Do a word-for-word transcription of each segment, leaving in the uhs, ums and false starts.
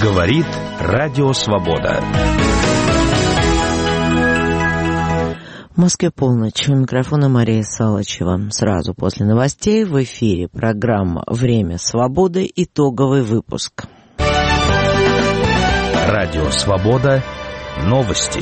Говорит Радио Свобода. В Москве полночь. У микрофона Мария Салычева. Сразу после новостей в эфире программа «Время свободы». Итоговый выпуск. Радио Свобода. Новости.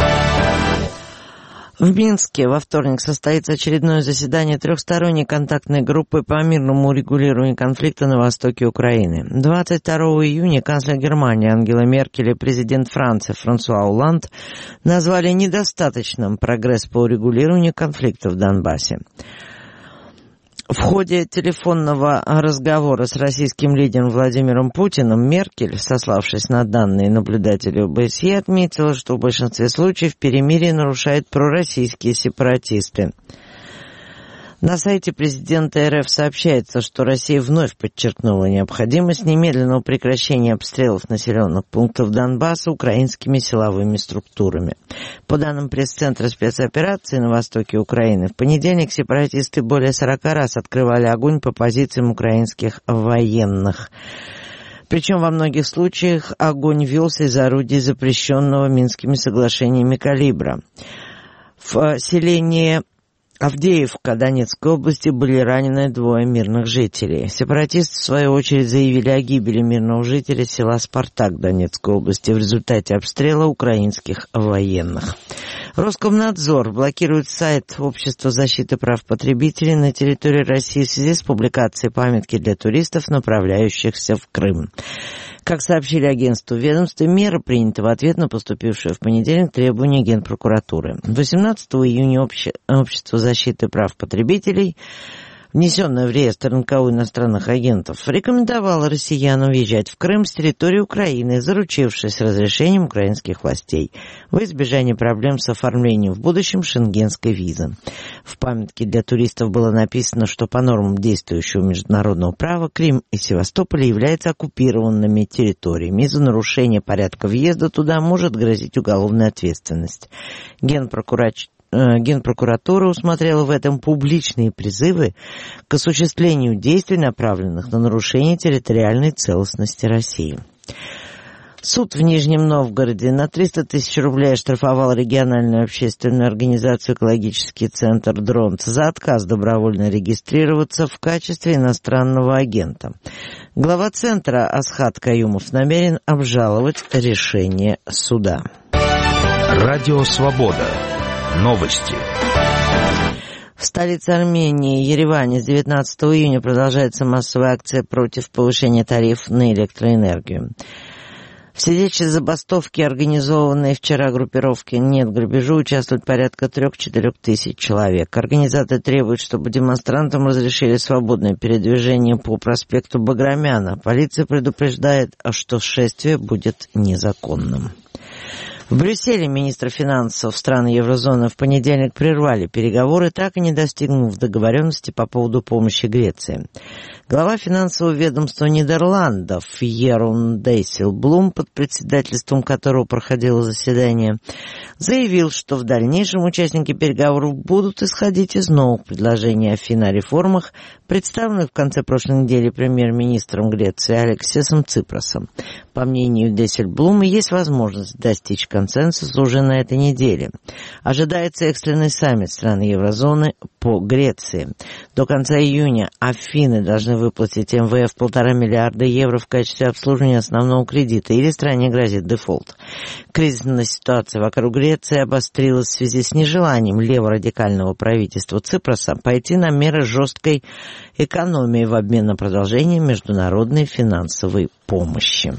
В Минске во вторник состоится очередное заседание трехсторонней контактной группы по мирному урегулированию конфликта на востоке Украины. двадцать второго июня канцлер Германии Ангела Меркель и президент Франции Франсуа Олланд назвали недостаточным прогресс по урегулированию конфликта в Донбассе. В ходе телефонного разговора с российским лидером Владимиром Путиным Меркель, сославшись на данные наблюдателей ОБСЕ, отметила, что в большинстве случаев перемирие нарушают пророссийские сепаратисты. На сайте президента РФ сообщается, что Россия вновь подчеркнула необходимость немедленного прекращения обстрелов населенных пунктов Донбасса украинскими силовыми структурами. По данным пресс-центра спецоперации на востоке Украины, в понедельник сепаратисты более сорока раз открывали огонь по позициям украинских военных. Причем во многих случаях огонь велся из орудий запрещенного Минскими соглашениями калибра. В селении Авдеевка Донецкой области были ранены двое мирных жителей. Сепаратисты, в свою очередь, заявили о гибели мирного жителя села Спартак Донецкой области в результате обстрела украинских военных. Роскомнадзор блокирует сайт Общества защиты прав потребителей на территории России в связи с публикацией памятки для туристов, направляющихся в Крым. Как сообщили агентству ведомства, мера принята в ответ на поступившее в понедельник требование Генпрокуратуры. восемнадцатого июня обще... Общество защиты прав потребителей, внесенное в реестр эн ка у иностранных агентов, рекомендовало россиянам въезжать в Крым с территории Украины, заручившись разрешением украинских властей, в избежание проблем с оформлением в будущем шенгенской визы. В памятке для туристов было написано, что по нормам действующего международного права Крым и Севастополь являются оккупированными территориями. Из-за нарушения порядка въезда туда может грозить уголовная ответственность. Генпрокуратура Генпрокуратура усмотрела в этом публичные призывы к осуществлению действий, направленных на нарушение территориальной целостности России. Суд в Нижнем Новгороде на триста тысяч рублей оштрафовал региональную общественную организацию «Экологический центр Дронт» за отказ добровольно регистрироваться в качестве иностранного агента. Глава центра Асхат Каюмов намерен обжаловать решение суда. Радио Свобода. Новости. В столице Армении, Ереване, с девятнадцатого июня продолжается массовая акция против повышения тарифов на электроэнергию. В сидячей забастовке, организованной вчера группировки «Нет грабежу», участвует порядка трех-четырех тысяч человек. Организаторы требуют, чтобы демонстрантам разрешили свободное передвижение по проспекту Баграмяна. Полиция предупреждает, что шествие будет незаконным. В Брюсселе министры финансов стран еврозоны в понедельник прервали переговоры, так и не достигнув договоренности по поводу помощи Греции. Глава финансового ведомства Нидерландов Ерун Дейселблум, под председательством которого проходило заседание, заявил, что в дальнейшем участники переговоров будут исходить из новых предложений Афин о реформах, представленных в конце прошлой недели премьер-министром Греции Алексисом Ципросом. По мнению Дейселблума, есть возможность достичь консенсуса уже на этой неделе. Ожидается экстренный саммит стран еврозоны по Греции. До конца июня Афины должны выплатить эм вэ эф полтора миллиарда евро в качестве обслуживания основного кредита, или стране грозит дефолт. Кризисная ситуация вокруг Греции обострилась в связи с нежеланием леворадикального правительства Ципроса пойти на меры жесткой экономии в обмен на продолжение международной финансовой помощи.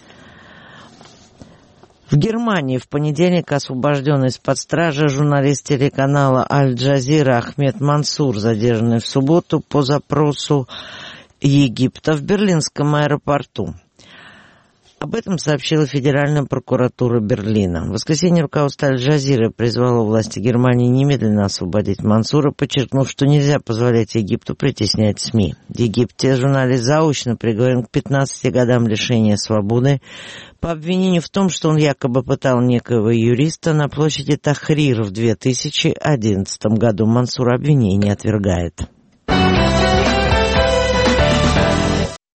В Германии в понедельник освобожденный из-под стражи журналист телеканала Аль-Джазира Ахмед Мансур, задержанный в субботу по запросу Египта в Берлинском аэропорту. Об этом сообщила Федеральная прокуратура Берлина. В воскресенье руководство Аль-Джазиры призвало власти Германии немедленно освободить Мансура, подчеркнув, что нельзя позволять Египту притеснять СМИ. В Египте журналист заочно приговорен к пятнадцати годам лишения свободы по обвинению в том, что он якобы пытал некоего юриста на площади Тахрир в две тысячи одиннадцатом году. Мансур обвинение отвергает.